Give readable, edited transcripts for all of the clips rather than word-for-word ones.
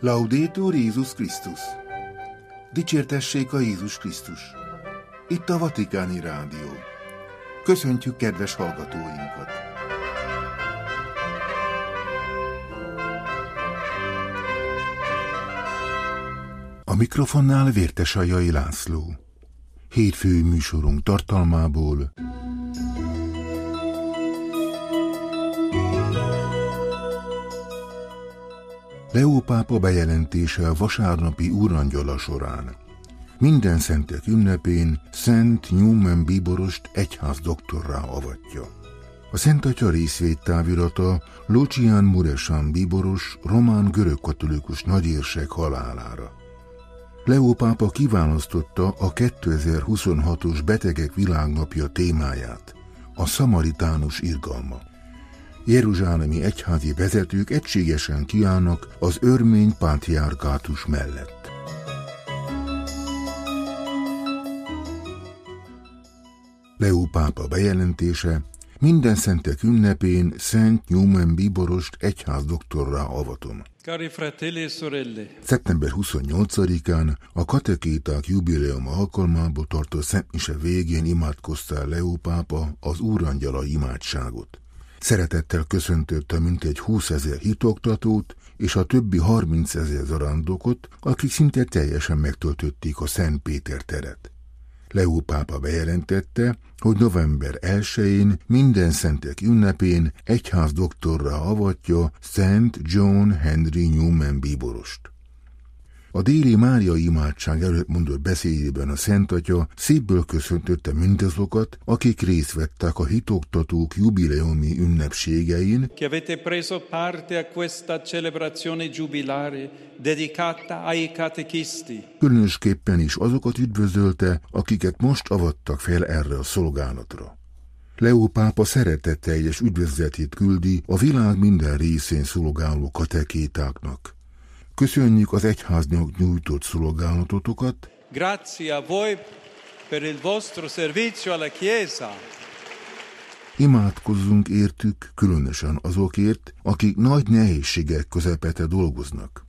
Laudetur Jézus Krisztus! Dicsértessék a Jézus Krisztus! Itt a Vatikáni Rádió. Köszöntjük kedves hallgatóinkat! A mikrofonnál Vértesajai László. Hétfő műsorunk tartalmából: Leó pápa bejelentése a vasárnapi úrangyala során. Minden szentek ünnepén Szent Newman bíborost egyházdoktorrá avatja. A Szent Atya részvédtávirata Lucian Muresan bíboros román görögkatolikus nagyérsek halálára. Leó pápa kiválasztotta a 2026-os Betegek Világnapja témáját, a szamaritánus irgalma. Jeruzsálemi egyházi vezetők egységesen kiállnak az örmény pátriárkátus mellett. Leó pápa bejelentése: minden szentek ünnepén Szent Newman bíborost egyházdoktorrá avatom. Cari fratelli e sorelle. Szeptember 28-án a katekéták jubileuma alkalmából tartott szentmise végén imádkozta Leó pápa az úrangyala imádságot. Szeretettel köszöntötte mintegy 20 000 hitoktatót és a többi 30 000 zarándokot, akik szinte teljesen megtöltötték a Szent Péter teret. Leó pápa bejelentette, hogy november 1-én minden szentek ünnepén egyházdoktorrá avatja Szent John Henry Newman bíborost. A déli Mária imádság előtt mondott beszédében a Szent Atya szívből köszöntötte mindazokat, akik részt vettek a hitoktatók jubileumi ünnepségein, Che avete preso parte a questa celebrazione giubilare dedicata ai catechisti. Különösképpen is azokat üdvözölte, akiket most avattak fel erre a szolgálatra. Leó pápa szeretetteljes üdvözletét küldi a világ minden részén szolgáló katekétáknak. Köszönjük az egyháznak nyújtott szolgálatotokat. Grazie a voi per il vostro servizio alla Chiesa. Imádkozzunk értük, különösen azokért, akik nagy nehézségek közepette dolgoznak.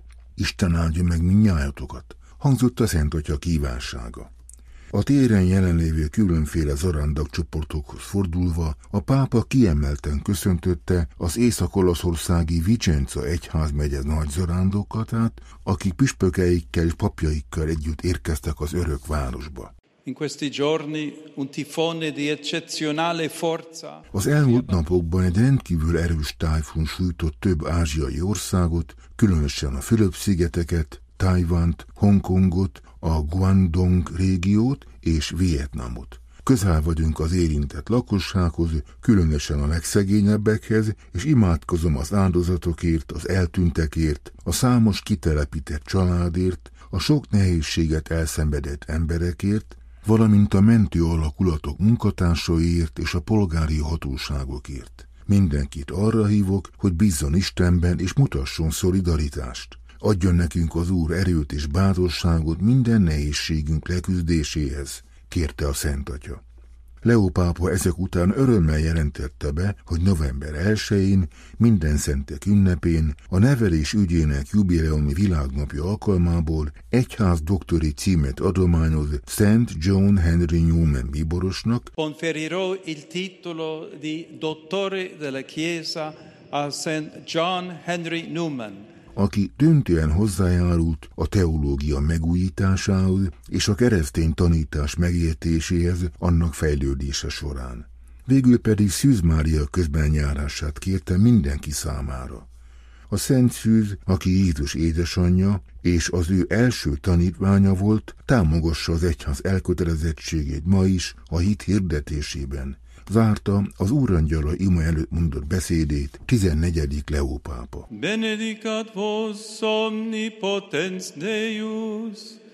Isten áldja meg mindnyájatokat, hangzott a Szent Atya kívánsága. A téren jelenlévő különféle zarándak csoportokhoz fordulva a pápa kiemelten köszöntötte az észak-olaszországi Vicenza egyházmegye nagy zarándokatát, akik püspökeikkel és papjaikkal együtt érkeztek az örök városba. In questi giorni un tifone di eccezionale forza. Az elmúlt napokban egy rendkívül erős tájfun sújtott több ázsiai országot, különösen a Fülöp-szigeteket, Tajvant, Hongkongot, a Guangdong régiót és Vietnamot. Közel vagyunk az érintett lakossághoz, különösen a legszegényebbekhez, és imádkozom az áldozatokért, az eltűntekért, a számos kitelepített családért, a sok nehézséget elszenvedett emberekért, valamint a mentő alakulatok munkatársaiért és a polgári hatóságokért. Mindenkit arra hívok, hogy bízzon Istenben és mutasson szolidaritást. Adjon nekünk az Úr erőt és bátorságot minden nehézségünk leküzdéséhez, kérte a Szent Atya. Leó pápa ezek után örömmel jelentette be, hogy november 1-én, minden szentek ünnepén a nevelés ügyének jubileumi világnapja alkalmából egyházdoktori címet adományoz Szent John Henry Newman bíborosnak. Conferirò il titolo di dottore della Chiesa a Szent John Henry Newman, aki döntően hozzájárult a teológia megújításához és a keresztény tanítás megértéséhez annak fejlődése során. Végül pedig Szűz Mária közbenjárását kérte mindenki számára. A Szent Szűz, aki Jézus édesanyja és az ő első tanítványa volt, támogassa az egyház elkötelezettségét ma is a hit hirdetésében, zárta az úrangyala ima előtt mondott beszédét 14. Leó pápa. Benedicat vos omnipotens Deus,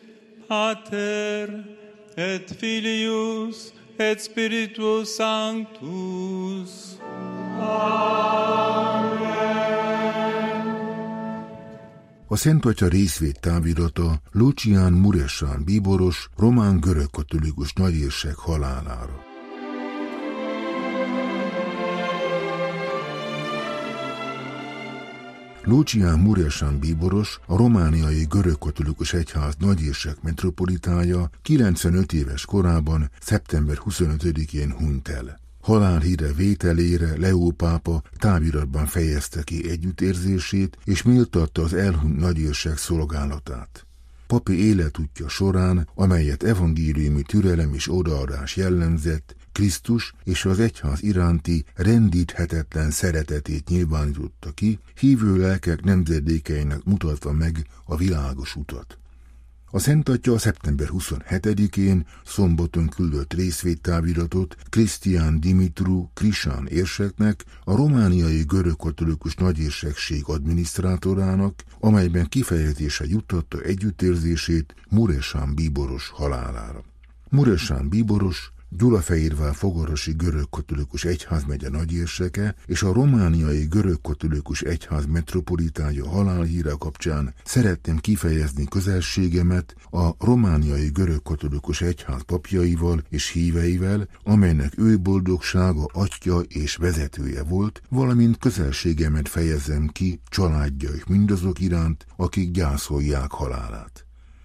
Pater et Filius et Spiritus Sanctus. Amen. A Szent Atya részvédtávirata Lucian Muresan bíboros román görögkatolikus nagyérsek halálára. Lucián Muresan bíboros, a romániai görögkatolikus egyház nagyérsek metropolitája 95 éves korában, szeptember 25-én hunyt el. Halálhíre vételére Leó pápa táviratban fejezte ki együttérzését, és méltatta az elhunyt nagyérsek szolgálatát. Papi életútja során, amelyet evangéliumi türelem és odaadás jellemzett, Krisztus és az egyház iránti rendíthetetlen szeretetét nyilvánította ki, hívő lelkek nemzedékeinek mutatva meg a világos utat. A Szent Atya szeptember 27-én szombaton küldött részvédtáviratot Krisztián Dimitru Krisán érseknek, a romániai görögkatolikus nagyérsekség adminisztrátorának, amelyben kifejezésre juttatta együttérzését Muresan bíboros halálára. Muresan bíboros Gyulafehérvár fogarasi görögkatolikus egyházmegye nagyérseke és a romániai görögkatolikus egyház metropolitája halálhíre kapcsán szeretném kifejezni közelségemet a romániai görögkatolikus egyház papjaival és híveivel, amelynek ő boldogsága atya és vezetője volt, valamint közelségemet fejezem ki családja és mindazok iránt, akik gyászolják halálát.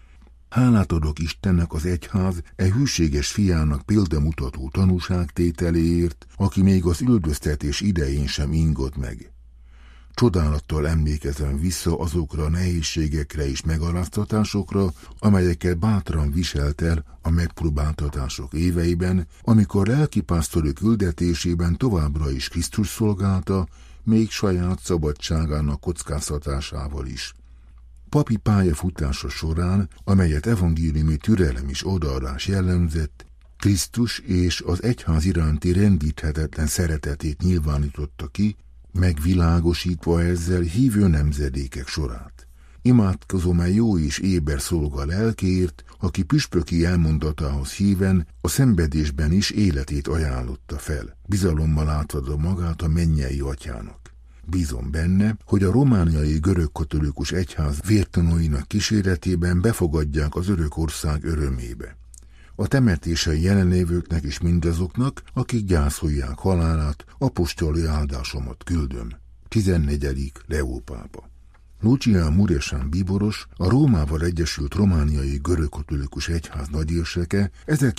Hálát adok Istennek az egyház hűséges fiának példamutató tanúságtételéért, aki még az üldöztetés idején sem ingott meg. Csodálattal emlékezem vissza azokra a nehézségekre és megaláztatásokra, amelyeket bátran viselt el a megpróbáltatások éveiben, amikor lelkipásztori küldetésében továbbra is Krisztus szolgálta, még saját szabadságának kockáztatásával is. Papi pályafutása során, amelyet evangéliumi türelem és odaadás jellemzett, Krisztus és az egyház iránti rendíthetetlen szeretetét nyilvánította ki, megvilágosítva ezzel hívő nemzedékek sorát. Imádkozom a jó és éber szolga lelkéért, aki püspöki elmondatához híven a szenvedésben is életét ajánlotta fel, bizalommal átadva magát a mennyei atyának. Bízom benne, hogy a romániai görögkatolikus egyház vértanúinak kíséretében befogadják az örök ország örömébe. A temetésen jelenlévőknek és mindazoknak, akik gyászolják halálát, apostoli áldásomat küldöm. 14. Leó pápa. Lucián Muresan bíboros, a Rómával egyesült romániai görögkatolikus egyház nagyérseke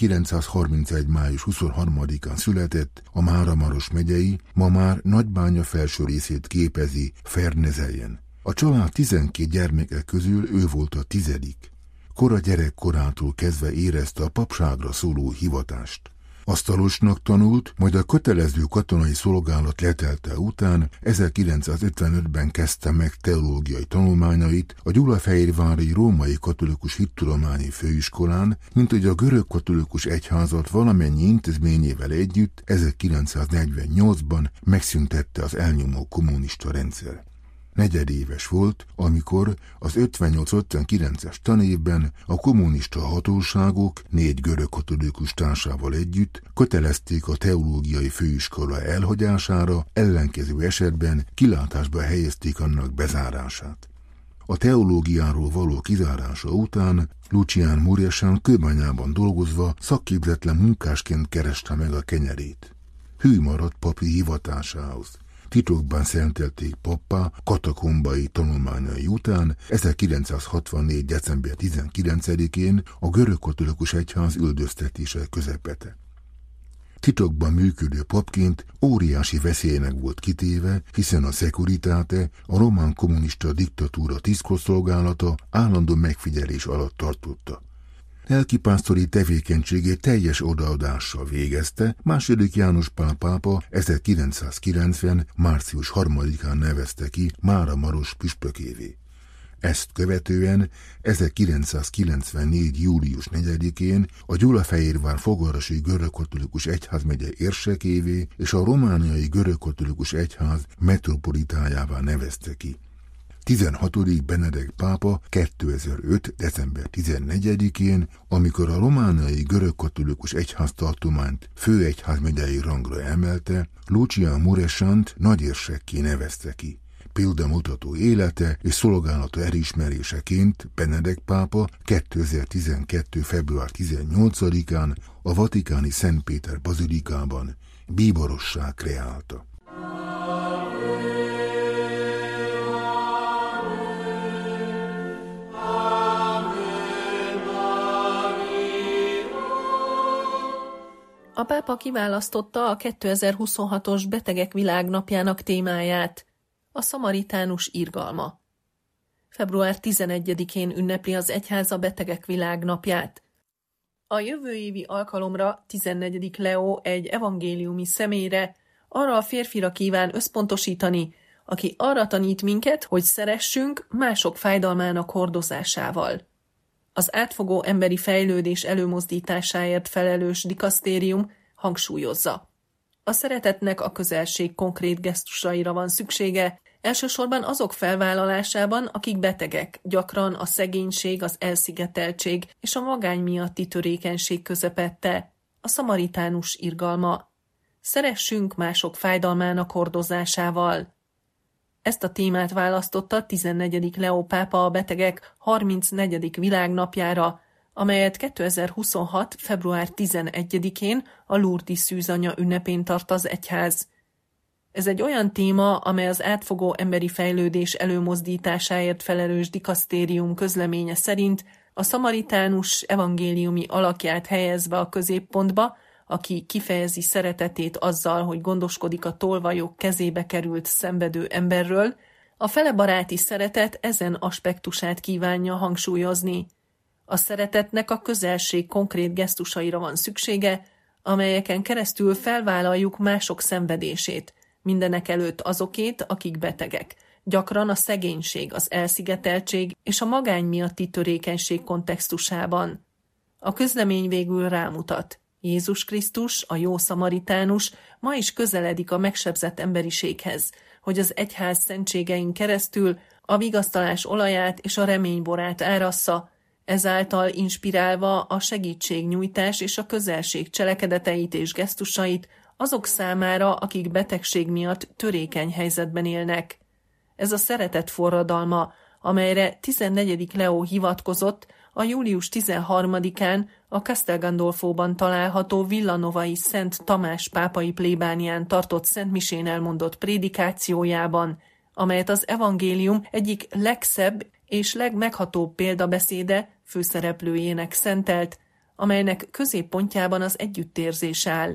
1931. május 23-án született a Máramaros megyei, ma már Nagybánya felső részét képezi Fernezelyen. A család 12 gyermeke közül ő volt a 10. Kora gyerekkorától kezdve érezte a papságra szóló hivatást. Asztalosnak tanult, majd a kötelező katonai szolgálat letelte után 1955-ben kezdte meg teológiai tanulmányait a Gyulafehérvári Római Katolikus Hittudományi Főiskolán, mint hogy a görögkatolikus egyházat valamennyi intézményével együtt 1948-ban megszüntette az elnyomó kommunista rendszer. Negyedéves volt, amikor az 58-59-es tanévben a kommunista hatóságok 4 görögkatolikus társával együtt kötelezték a teológiai főiskola elhagyására, ellenkező esetben kilátásba helyezték annak bezárását. A teológiáról való kizárása után Lucián Muresan Kőbányában dolgozva szakképzetlen munkásként kereste meg a kenyerét. Hű maradt papi hivatásához. Titokban szentelték pappá katakombai tanulmányai után 1964. december 19-én a görögkatolikus egyház üldöztetése közepete. Titokban működő papként óriási veszélynek volt kitéve, hiszen a Securitate, a román kommunista diktatúra titkosszolgálata állandó megfigyelés alatt tartotta. Lelkipásztori tevékenységét teljes odaadással végezte, II. János Pál pápa 1990. március 3-án nevezte ki Máramaros püspökévé. Ezt követően 1994. július 4-én a Gyulafehérvár fogarasi görögkatolikus egyházmegye érsekévé és a romániai görögkatolikus egyház metropolitájává nevezte ki. 16. Benedek pápa 2005. december 14-én, amikor a romániai görögkatolikus egyháztartományt főegyházmegyei rangra emelte, Lucián Muresant nagyérsekké nevezte ki. Példamutató élete és szolgálata elismeréseként Benedek pápa 2012. február 18-án a vatikáni Szent Péter bazilikában bíborossá kreálta. A pápa kiválasztotta a 2026-os Betegek Világnapjának témáját, a szamaritánus irgalma. Február 11-én ünnepli az egyház a Betegek Világnapját. A jövő évi alkalomra 14. Leó egy evangéliumi személyre, arra a férfira kíván összpontosítani, aki arra tanít minket, hogy szeressünk mások fájdalmának hordozásával. Az átfogó emberi fejlődés előmozdításáért felelős dikasztérium hangsúlyozza. A szeretetnek a közelség konkrét gesztusaira van szüksége, elsősorban azok felvállalásában, akik betegek, gyakran a szegénység, az elszigeteltség és a magány miatti törékenység közepette, a szamaritánus irgalma. Szeressünk mások fájdalmának hordozásával. Ezt a témát választotta 14. Leó pápa a betegek 34. világnapjára, amelyet 2026. február 11-én a Lourdes szűzanya ünnepén tart az egyház. Ez egy olyan téma, amely az átfogó emberi fejlődés előmozdításáért felelős dikasztérium közleménye szerint a szamaritánus evangéliumi alakját helyezve a középpontba, aki kifejezi szeretetét azzal, hogy gondoskodik a tolvajok kezébe került szenvedő emberről, a felebaráti szeretet ezen aspektusát kívánja hangsúlyozni. A szeretetnek a közelség konkrét gesztusaira van szüksége, amelyeken keresztül felvállaljuk mások szenvedését, mindenekelőtt azokét, akik betegek, gyakran a szegénység, az elszigeteltség és a magány miatti törékenység kontextusában. A közlemény végül rámutat. Jézus Krisztus, a jó szamaritánus ma is közeledik a megsebzett emberiséghez, hogy az egyház szentségein keresztül a vigasztalás olaját és a reményborát árassza, ezáltal inspirálva a segítségnyújtás és a közelség cselekedeteit és gesztusait azok számára, akik betegség miatt törékeny helyzetben élnek. Ez a szeretet forradalma, amelyre 14. Leó hivatkozott, a július 13-án a Castel Gandolfóban található villanovai Szent Tamás pápai plébánián tartott szentmisén elmondott prédikációjában, amelyet az evangélium egyik legszebb és legmeghatóbb példabeszéde főszereplőjének szentelt, amelynek középpontjában az együttérzés áll.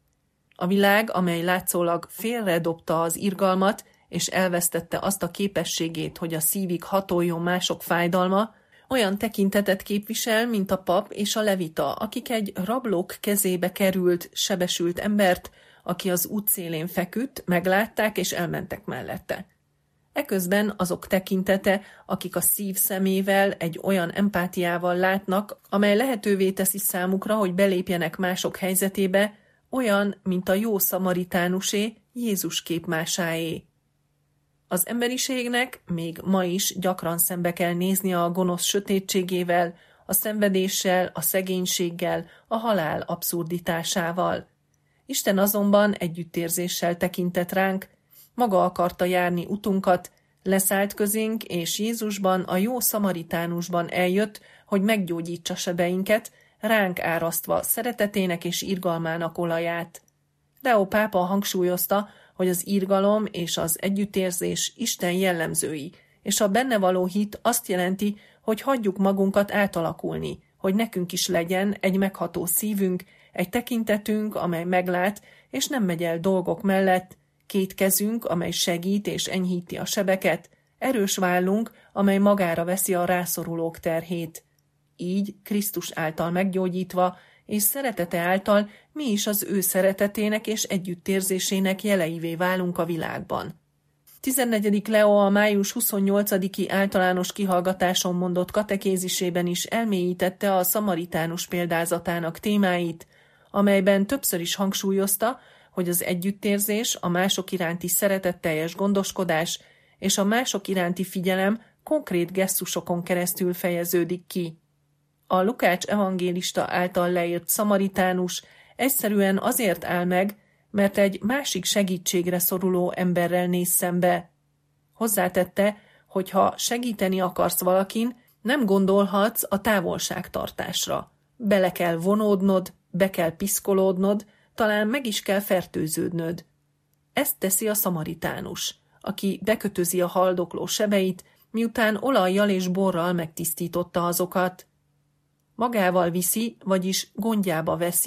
A világ, amely látszólag félredobta az irgalmat, és elvesztette azt a képességét, hogy a szívig hatoljon mások fájdalma, olyan tekintetet képvisel, mint a pap és a levita, akik egy rablók kezébe került, sebesült embert, aki az útszélén feküdt, meglátták és elmentek mellette. Eközben azok tekintete, akik a szív szemével egy olyan empátiával látnak, amely lehetővé teszi számukra, hogy belépjenek mások helyzetébe, olyan, mint a jó szamaritánusé, Jézus képmásáé. Az emberiségnek még ma is gyakran szembe kell néznie a gonosz sötétségével, a szenvedéssel, a szegénységgel, a halál abszurditásával. Isten azonban együttérzéssel tekintett ránk, maga akarta járni utunkat, leszállt közénk, és Jézusban, a jó szamaritánusban eljött, hogy meggyógyítsa sebeinket, ránk árasztva szeretetének és irgalmának olaját. Leó pápa hangsúlyozta, hogy az irgalom és az együttérzés Isten jellemzői, és a benne való hit azt jelenti, hogy hagyjuk magunkat átalakulni, hogy nekünk is legyen egy megható szívünk, egy tekintetünk, amely meglát, és nem megy el dolgok mellett, két kezünk, amely segít és enyhíti a sebeket, erős vállunk, amely magára veszi a rászorulók terhét. Így Krisztus által meggyógyítva, és szeretete által mi is az ő szeretetének és együttérzésének jeleivé válunk a világban. 14. Leó a május 28-i általános kihallgatáson mondott katekézisében is elmélyítette a szamaritánus példázatának témáit, amelyben többször is hangsúlyozta, hogy az együttérzés, a mások iránti szeretetteljes gondoskodás és a mások iránti figyelem konkrét gesztusokon keresztül fejeződik ki. A Lukács evangélista által leírt szamaritánus egyszerűen azért áll meg, mert egy másik segítségre szoruló emberrel néz szembe. Hozzátette, hogy ha segíteni akarsz valakin, nem gondolhatsz a távolságtartásra. Bele kell vonódnod, be kell piszkolódnod, talán meg is kell fertőződnöd. Ezt teszi a szamaritánus, aki bekötözi a haldokló sebeit, miután olajjal és borral megtisztította azokat. Magával viszi, vagyis gondjába veszi,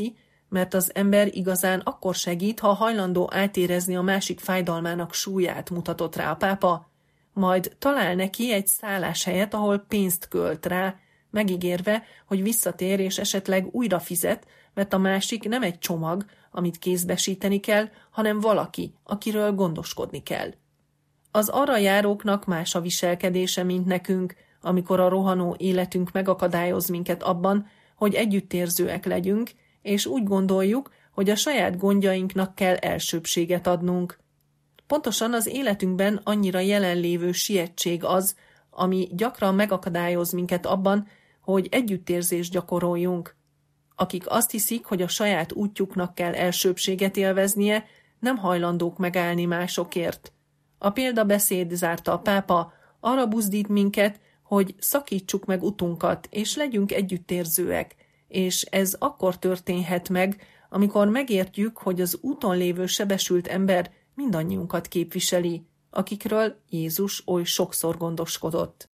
mert az ember igazán akkor segít, ha hajlandó átérezni a másik fájdalmának súlyát, mutatott rá a pápa, majd talál neki egy szálláshelyet, ahol pénzt költ rá, megígérve, hogy visszatér és esetleg újra fizet, mert a másik nem egy csomag, amit kézbesíteni kell, hanem valaki, akiről gondoskodni kell. Az arra járóknak más a viselkedése, mint nekünk, amikor a rohanó életünk megakadályoz minket abban, hogy együttérzőek legyünk, és úgy gondoljuk, hogy a saját gondjainknak kell elsőbbséget adnunk. Pontosan az életünkben annyira jelenlévő sietség az, ami gyakran megakadályoz minket abban, hogy együttérzést gyakoroljunk. Akik azt hiszik, hogy a saját útjuknak kell elsőbbséget élveznie, nem hajlandók megállni másokért. A példabeszéd, zárta a pápa, arra buzdít minket, hogy szakítsuk meg utunkat, és legyünk együttérzőek, és ez akkor történhet meg, amikor megértjük, hogy az úton lévő sebesült ember mindannyiunkat képviseli, akikről Jézus oly sokszor gondoskodott.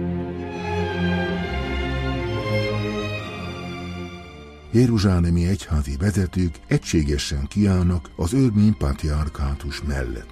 Jeruzsálemi egyházi vezetők egységesen kiállnak az örmény pátriárkátus mellett.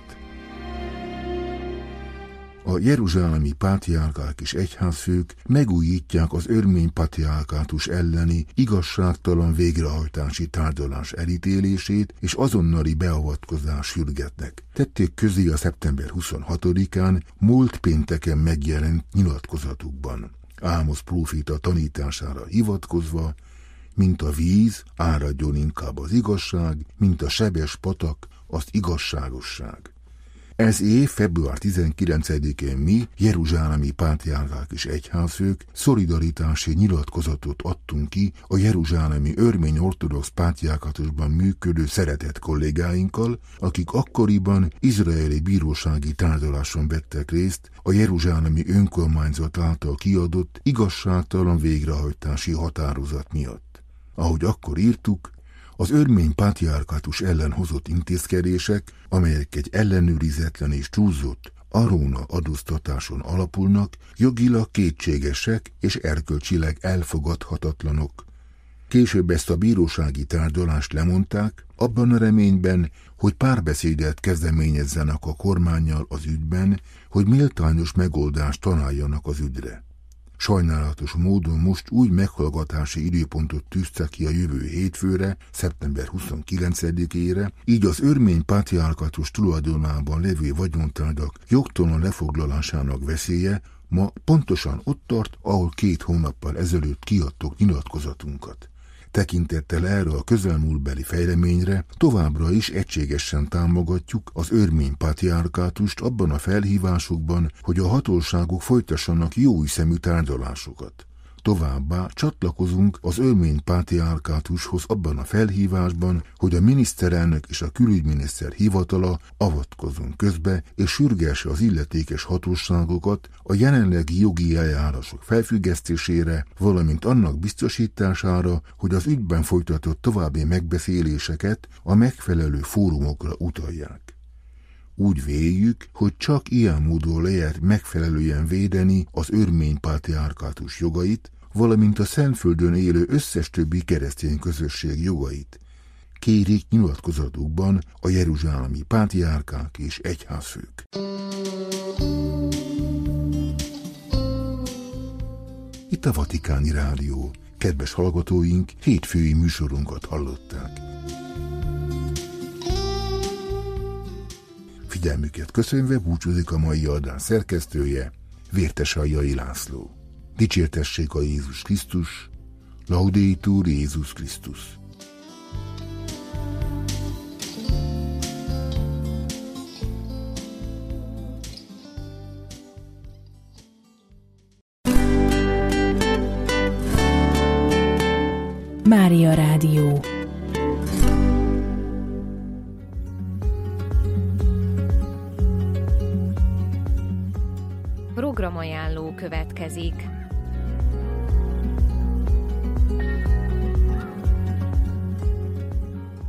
A jeruzsálemi pátriárkák és egyházfők megújítják az örmény pátriárkátus elleni igazságtalan végrehajtási tárgyalás elítélését, és azonnali beavatkozást sürgetnek. Tették közé a szeptember 26-án múlt pénteken megjelent nyilatkozatukban. Ámosz próféta tanítására hivatkozva, mint a víz, áradjon inkább az igazság, mint a sebes patak, az igazságosság. Ez év február 19-én mi, jeruzsálemi pátriárkák és egyházfők szolidaritási nyilatkozatot adtunk ki a jeruzsálemi örmény ortodox pátriárkátusban működő szeretett kollégáinkkal, akik akkoriban izraeli bírósági tárgyaláson vettek részt a jeruzsálemi önkormányzat által kiadott igazságtalan végrehajtási határozat miatt. Ahogy akkor írtuk, az örmény pátriárkátus ellen hozott intézkedések, amelyek egy ellenőrizetlen és túlzott aróna adóztatáson alapulnak, jogilag kétségesek és erkölcsileg elfogadhatatlanok. Később ezt a bírósági tárgyalást lemondták, abban a reményben, hogy párbeszédet kezdeményezzenek a kormánnyal az ügyben, hogy méltányos megoldást találjanak az ügyre. Sajnálatos módon most úgy meghallgatási időpontot tűztek ki a jövő hétfőre, szeptember 29-ére, így az örmény pátriárkátus tulajdonában lévő vagyontárgyak jogtalan lefoglalásának veszélye ma pontosan ott tart, ahol 2 hónappal ezelőtt kiadtuk nyilatkozatunkat. Tekintettel erre a közelmúltbeli fejleményre továbbra is egységesen támogatjuk az örmény pátriárkátust abban a felhívásukban, hogy a hatóságok folytassanak jóhiszemű tárgyalásokat. Továbbá csatlakozunk az örmény pátriárkátushoz abban a felhívásban, hogy a miniszterelnök és a külügyminiszter hivatala avatkozzon közbe és sürgesse az illetékes hatóságokat a jelenlegi jogi eljárások felfüggesztésére, valamint annak biztosítására, hogy az ügyben folytatott további megbeszéléseket a megfelelő fórumokra utalják. Úgy véljük, hogy csak ilyen módon lehet megfelelően védeni az örmény pátriárkátus jogait, valamint a Szentföldön élő összes többi keresztény közösség jogait, kérik nyilatkozatukban a jeruzsálemi pátriárkák és egyházfők. Itt a Vatikáni Rádió. Kedves hallgatóink, hétfői műsorunkat hallották. Figyelmüket köszönve búcsúzik a mai adás szerkesztője, Vértes Aljai László. Dicsértessék a Jézus Krisztus, Laudetur Jézus Krisztus. Mária Rádió. Programajánló következik.